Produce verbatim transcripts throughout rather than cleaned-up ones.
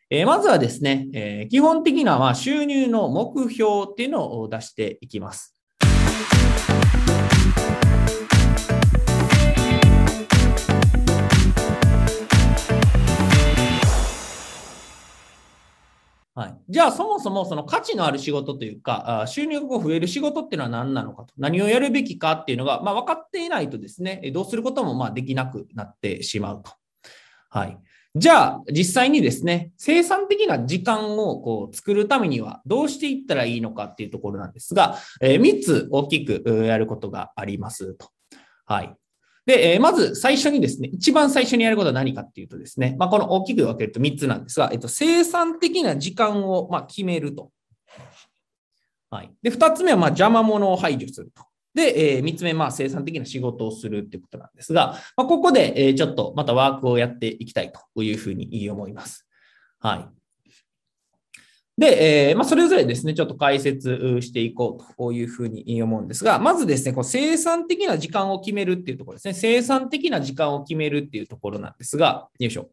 えーまずはですね、えー基本的なまあ収入の目標っていうのを出していきます。はい、じゃあ、そもそもその価値のある仕事というか、あ収入がこう増える仕事っていうのは何なのかと、何をやるべきかっていうのが、まあ、分かっていないとですね、どうすることもまあできなくなってしまうと。はい。じゃあ、実際にですね、生産的な時間をこう作るためにはどうしていったらいいのかっていうところなんですが、えー、みっつ大きくやることがありますと。はい。で、えー、まず最初にですね、一番最初にやることは何かっていうとですね、まあ、この大きく分けるとみっつなんですが、えっと、生産的な時間をまあ決めると。はい。で、ふたつめはまあ邪魔者を排除すると。で、えー、みっつめ、まあ、生産的な仕事をするっていうことなんですが、まあ、ここで、えー、ちょっとまたワークをやっていきたいというふうに思います。はい。で、えーまあ、それぞれですね、ちょっと解説していこうというふうに思うんですが、まずですね、こう生産的な時間を決めるっていうところですね。生産的な時間を決めるっていうところなんですが、よいしょ。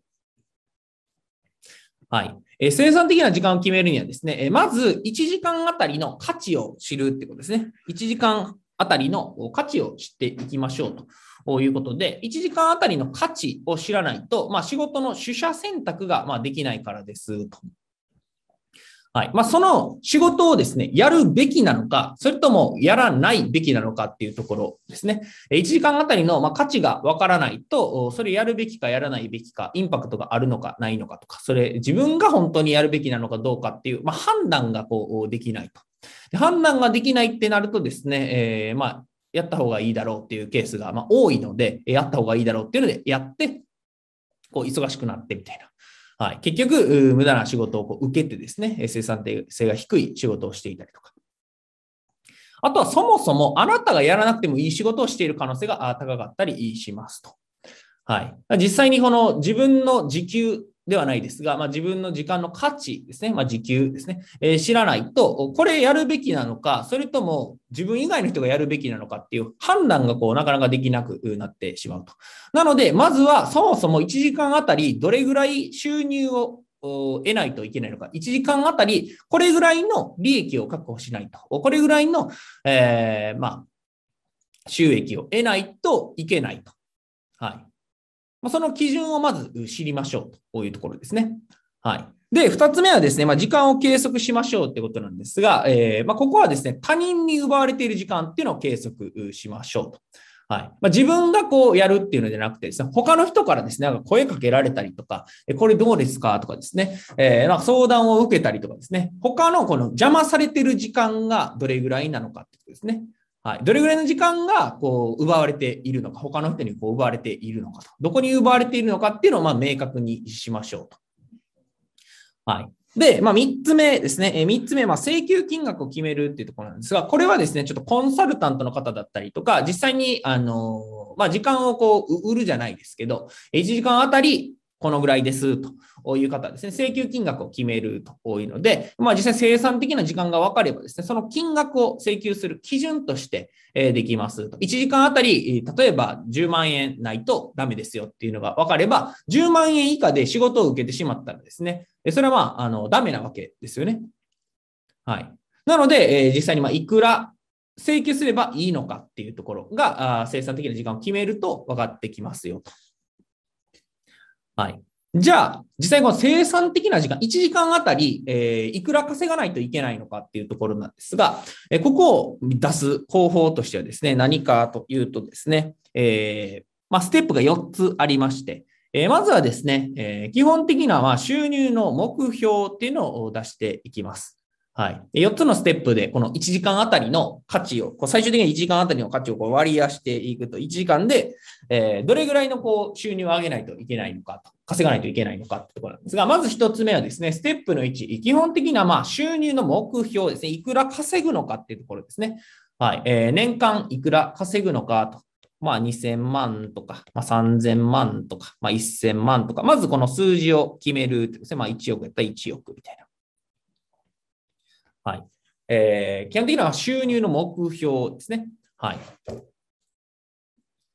はい。えー、生産的な時間を決めるにはですね、えーまずいちじかんあたりの価値を知るってことですね。いちじかんあたりの価値を知っていきましょうということで、いちじかんあたりの価値を知らないと、まあ、仕事の取捨選択がまあできないからですと。はい。まあ、その仕事をですね、やるべきなのか、それともやらないべきなのかっていうところですね。いちじかんあたりのまあ価値がわからないと、それやるべきかやらないべきか、インパクトがあるのかないのかとか、それ自分が本当にやるべきなのかどうかっていう、まあ、判断がこうできないと。で判断ができないってなるとですね、えー、まあ、やった方がいいだろうっていうケースがまあ多いので、やった方がいいだろうっていうので、やって、こう忙しくなってみたいな。はい、結局、無駄な仕事をこう受けてですね、生産性が低い仕事をしていたりとか。あとはそもそもあなたがやらなくてもいい仕事をしている可能性が高かったりしますと。はい。実際にこの自分の時給ではないですが、まあ、自分の時間の価値ですね。まあ、時給ですね、えー。知らないと、これやるべきなのか、それとも自分以外の人がやるべきなのかっていう判断がこうなかなかできなくなってしまうと。なので、まずはそもそもいちじかんあたりどれぐらい収入を得ないといけないのか。いちじかんあたりこれぐらいの利益を確保しないと。これぐらいの、えー、まあ、収益を得ないといけないと。はい。その基準をまず知りましょうというところですね。はい。で、二つ目はですね、まあ、時間を計測しましょうってことなんですが、えーまあ、ここはですね、他人に奪われている時間っていうのを計測しましょうと。はい。まあ、自分がこうやるっていうのではなくてですね、他の人からですね、なんか声かけられたりとか、これどうですかとかですね、えー、なんか相談を受けたりとかですね、他のこの邪魔されている時間がどれぐらいなのかってことですね。はい、どれぐらいの時間がこう奪われているのか、他の人にこう奪われているのかと、どこに奪われているのかっていうのをまあ明確にしましょうと。はい。で、まあ、みっつめですね。みっつめ、まあ、請求金額を決めるっていうところなんですが、これはですね、ちょっとコンサルタントの方だったりとか、実際に、あの、まあ、時間をこう、売るじゃないですけど、いちじかんあたりこのぐらいですという方ですね、請求金額を決めるというので、まあ、実際生産的な時間が分かればですね、その金額を請求する基準としてできますと。いちじかんあたり、例えばじゅうまんえんないとダメですよっていうのが分かれば、じゅうまんえん以下で仕事を受けてしまったらですね、それはまあ、あの、ダメなわけですよね。はい。なので、えー、実際にまあいくら請求すればいいのかっていうところが、あ生産的な時間を決めると分かってきますよと。はい。じゃあ、実際この生産的な時間、いちじかんあたり、えー、いくら稼がないといけないのかっていうところなんですが、えー、ここを出す方法としてはですね、何かというとですね、えー、まあ、ステップがよっつありまして、えー、まずはですね、えー、基本的なまあ収入の目標っていうのを出していきます。はい。よっつのステップで、このいちじかんあたりの価値を、こう最終的にいちじかんあたりの価値をこう割り出していくと、いちじかんで、えー、どれぐらいのこう収入を上げないといけないのかと、稼がないといけないのかってところなんですが、まずひとつめはですね、ステップのいち、基本的なまあ収入の目標ですね、いくら稼ぐのかっていうところですね。はい。えー、年間いくら稼ぐのかと。まあ、にせんまんとか、まあ、さんぜんまんとか、まあ、せんまんとか、まずこの数字を決めるってですね。まあ、いちおくやったらいちおくみたいな。はい。えー、基本的には収入の目標ですね。はい。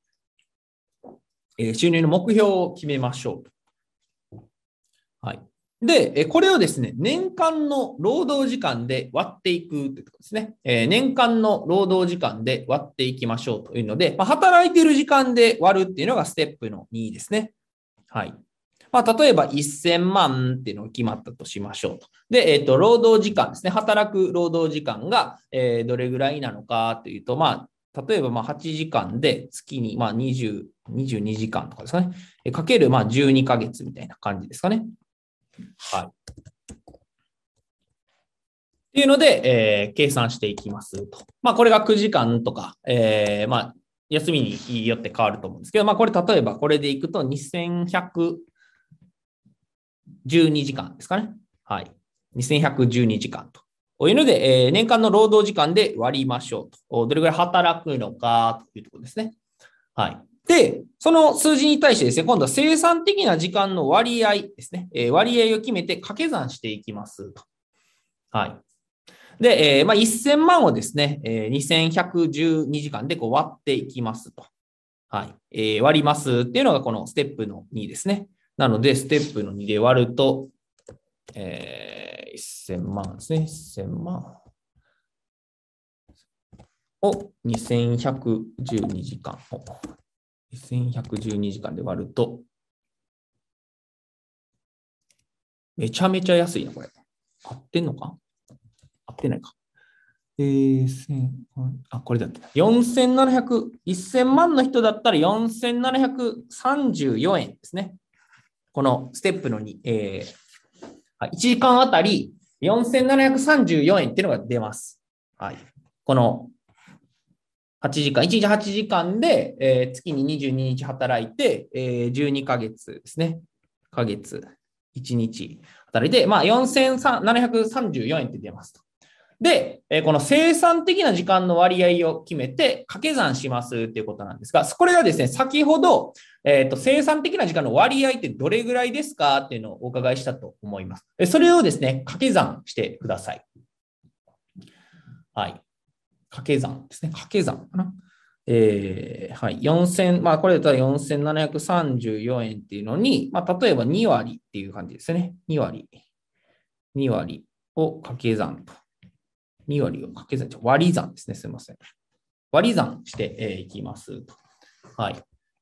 えー、収入の目標を決めましょう。はい。 で、これをですね、年間の労働時間で割っていくということですね。年間の労働時間で割っていきましょうというので、まあ、働いている時間で割るっていうのがステップのにですね。はい。まあ、例えばせんまんっていうのが決まったとしましょうと。で、えっと、労働時間ですね。働く労働時間が、えー、どれぐらいなのかというと、まあ、例えばまあはちじかんで月にまあにじゅう、にじゅうにじかんとかですかね。かけるまあじゅうにかげつみたいな感じですかね。はい。っていうので、えー、計算していきますと。まあ、これがくじかんとか、えー、まあ、休みによって変わると思うんですけど、まあ、これ例えばこれでいくとにせんひゃくじゅうにじかんですかね。はい。にせんひゃくじゅうにじかんというので、えー、年間の労働時間で割りましょうと。どれぐらい働くのかというところですね。はい。で、その数字に対してですね、今度は生産的な時間の割合ですね。えー、割合を決めて掛け算していきますと。はい。で、えーまあ、せんまんをですね、えー、にせんひゃくじゅうにじかんでこう割っていきますと。はい。えー、割りますっていうのがこのステップのにですね。なので、ステップのにで割ると、えー、せんまんですね。せんまんをにせんひゃくじゅうにじかんをにせんひゃくじゅうにじかんで割ると、めちゃめちゃ安いな、これ。合ってんのか合ってないか。えー、あ、これだった。よんせんななひゃく、せんまんの人だったらよんせんななひゃくさんじゅうよえんですね。このステップのに、えー、いちじかんあたりよんせんななひゃくさんじゅうよえんっていうのが出ます。はい。このはちじかん、いちにちはちじかんで、えー、月ににじゅうににち働いて、えー、じゅうにかげつですね。かげつ、いちにち働いて、まあ、よんせんななひゃくさんじゅうよえんって出ますと。で、この生産的な時間の割合を決めて掛け算しますっていうことなんですが、これがですね、先ほど、えーと、生産的な時間の割合ってどれぐらいですかっていうのをお伺いしたと思います。それをですね、掛け算してください。はい。掛け算ですね。掛け算かな。えー、はい。よんせん、まあこれだったらよんせんななひゃくさんじゅうよえんっていうのに、まあ例えばに割っていう感じですね。に割。に割を掛け算と。に割を掛け算、割り算ですね。すみません。割り算していきますと。はい。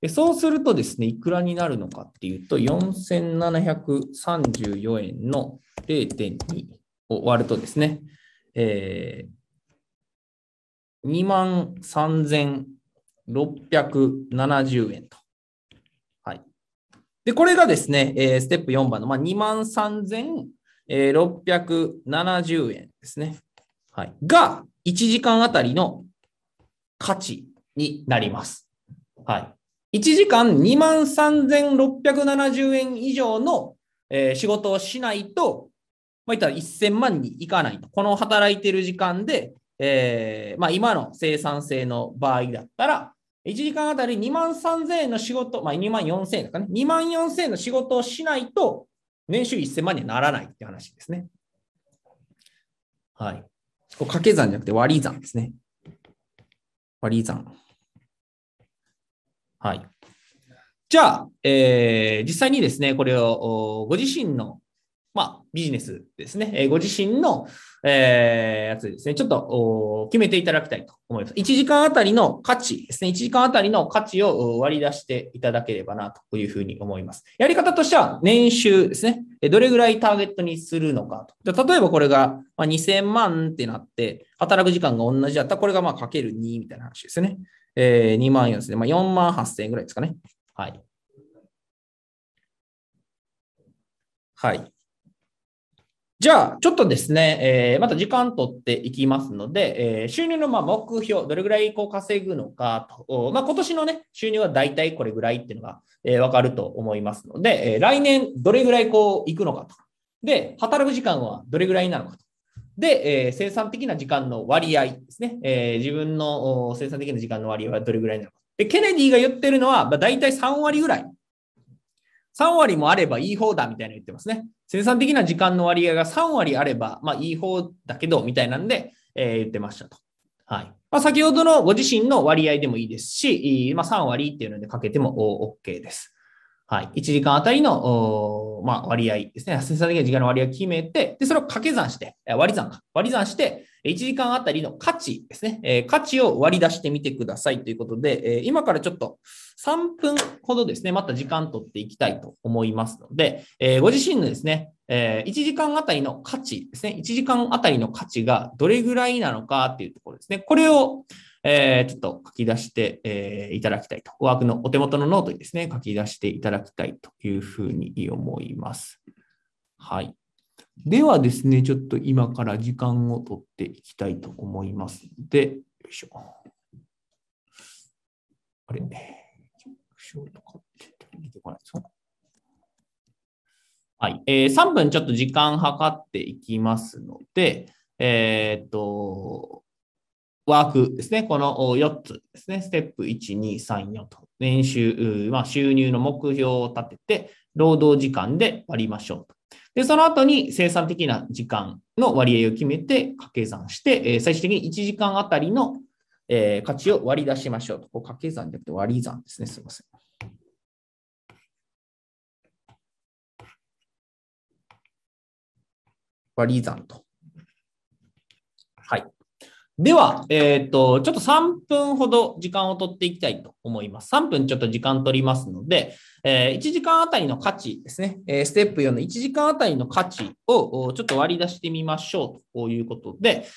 そうするとですね、いくらになるのかっていうと、よんせんななひゃくさんじゅうよえんの れいてんに を割るとですね、えー、にまんさんぜんろっぴゃくななじゅうえんと。はい。で、これがですね、ステップよんばんの、まあ、にまんさんぜんろっぴゃくななじゅうえんですね。はい。が、いちじかんあたりの価値になります。はい。いちじかんにまんさんぜんろっぴゃくななじゅうえん以上の、えー、仕事をしないと、まあ、言ったらせんまんにいかないと。この働いている時間で、えーまあ、今の生産性の場合だったら、いちじかんあたりにまんさんぜんえんの仕事、まあ、にまんよんせんえんですかね。にまんよんせんえんの仕事をしないと、年収せんまんにはならないって話ですね。はい。掛け算じゃなくて割り算ですね。割り算。はい。じゃあ、えー、実際にですね、これをご自身の、まあ、ビジネスですね、えー、ご自身の、えー、やつですね、ちょっと決めていただきたいと思います。いちじかんあたりの価値ですね、いちじかんあたりの価値を割り出していただければなというふうに思います。やり方としては、年収ですね、どれぐらいターゲットにするのかと。例えばこれがにせんまんってなって、働く時間が同じだったら、これがまあかけるにみたいな話ですね。えー、にまんよんですね、まあ、よんまんはっせんえんぐらいですかね。はい。はい。じゃあ、ちょっとですね、えー、また時間取っていきますので、えー、収入のまあ目標、どれぐらいこう稼ぐのかと、まあ、今年のね、収入は大体これぐらいっていうのが、えー、分かると思いますので、えー、来年どれぐらいこういくのかと。で、働く時間はどれぐらいなのかと。で、えー、生産的な時間の割合ですね。えー、自分の生産的な時間の割合はどれぐらいなのか。で、ケネディが言ってるのは、まあ、大体さん割ぐらい。さん割もあればいい方だみたいな言ってますね。生産的な時間の割合がさん割あれば、まあいい方だけど、みたいなんで、えー、言ってましたと。はい。まあ、先ほどのご自身の割合でもいいですし、まあ、さん割っていうのでかけても OK です。 はい。いちじかんあたりの、まあ、割合ですね。生産的な時間の割合を決めて、で、それを掛け算して、割り算か。割り算して、いちじかんあたりの価値ですね。えー、価値を割り出してみてくださいということで、えー、今からちょっとさんぷんほどですね、また時間取っていきたいと思いますので、えー、ご自身のですね、えー、いちじかんあたりの価値ですね。いちじかんあたりの価値がどれぐらいなのかっていうところですね。これを、えー、ちょっと書き出して、えー、いただきたいと。ワークのお手元のノートにですね、書き出していただきたいというふうに思います。はい。ではですね、ちょっと今から時間を取っていきたいと思いますので、よいしょ。あれ、はい、えー、さんぷんちょっと時間計っていきますので、えー、っと、ワークですね。このよっつですね。ステップいち、に、さん、よんと。年収、まあ、収入の目標を立てて、労働時間で割りましょうと。で、その後に生産的な時間の割合を決めて掛け算して、最終的にいちじかんあたりの価値を割り出しましょうと。こう掛け算じゃなくて割り算ですね。すみません。割り算と。はい。では、えっと、ちょっとさんぷんほど時間を取っていきたいと思います。さんぷんちょっと時間取りますので、えー、いちじかんあたりの価値ですね。ステップよんのいちじかんあたりの価値をちょっと割り出してみましょうということで、